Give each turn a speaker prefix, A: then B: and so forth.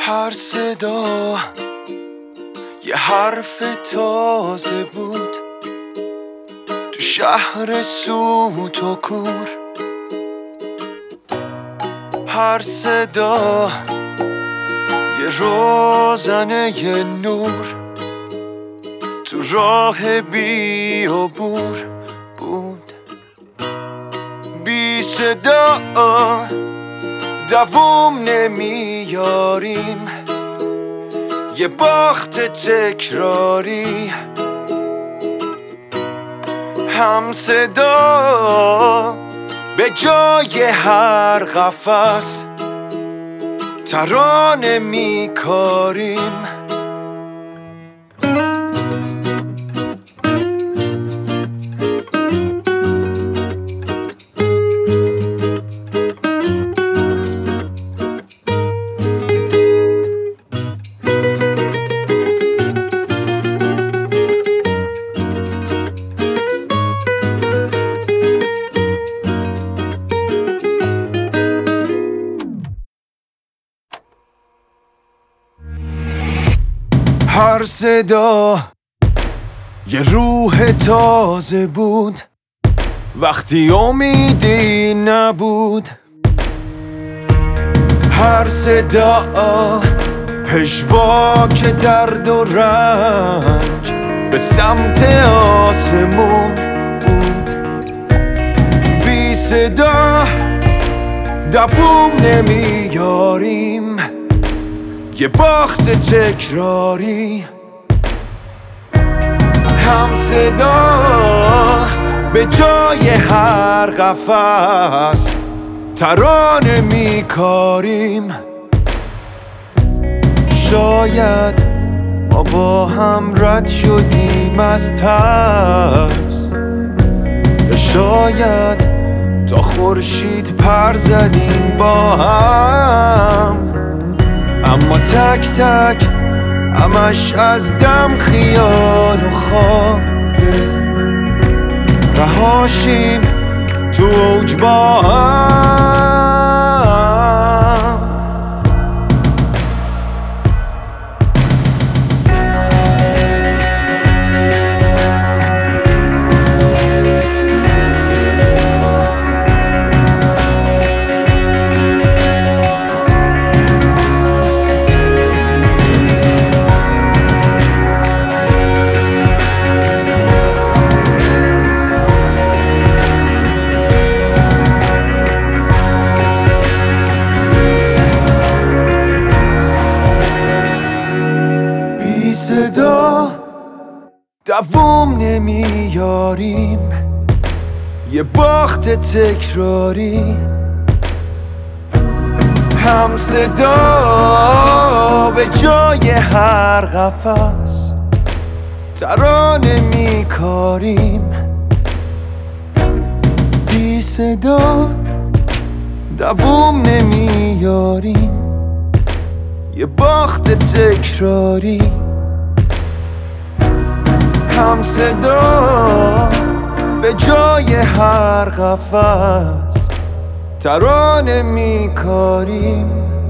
A: هر صدا یه حرف تازه بود تو شهر سوت و کور. هر صدا یه روزنه یه نور تو راه بیابور بود. بی صدا دووم نمیاریم، یه باخت تکراری. هم صدا به جای هر قفس ترانه میکاریم. هر صدا یه روح تازه بود وقتی امیدی نبود. هر صدا پژواک درد و رنج به سمت آسمون بود. بی صدا دووم نمیاریم، یه باخت تکراری. هم صدا به جای هر قفس ترانه میکاریم. شاید ما با هم رد شدیم از ترس، یا شاید تا خورشید پر زدیم با هم. اما تک تک همش از دم خیال و خوابه، رهاشیم تو اوج با هم. صدا دووم نمیاریم، یه باخت تکراری. هم صدا به جای هر قفس ترانه میکاریم. بی صدا دووم نمیاریم، یه باخت تکراری. هم صدا به جای هر قفس ترانه میکاریم.